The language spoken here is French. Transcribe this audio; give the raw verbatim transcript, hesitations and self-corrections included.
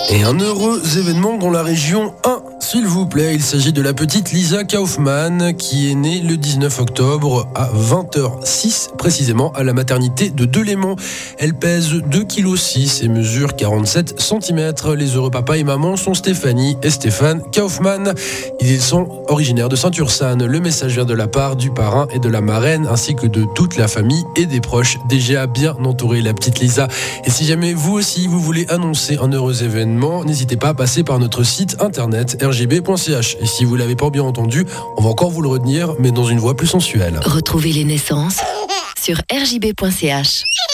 Et un heureux événement dans la région un, s'il vous plaît. Il s'agit de la petite Lisa Kaufmann qui est née le dix-neuf octobre à vingt heures six précisément à la maternité de Delémont. Elle pèse deux virgule six kilos et mesure quarante-sept centimètres. Les heureux papa et maman sont Stéphanie et Stéphane Kaufmann. Ils sont originaires de Saint-Ursanne. Le message vient de la part du parrain et de la marraine ainsi que de toute la famille et des proches. Déjà bien entouré la petite Lisa. Et si jamais vous aussi vous voulez annoncer un heureux événement, n'hésitez pas à passer par notre site internet r j b point c h. Et si vous l'avez pas bien entendu, on va encore vous le retenir, mais dans une voix plus sensuelle. Retrouvez les naissances sur r j b point c h.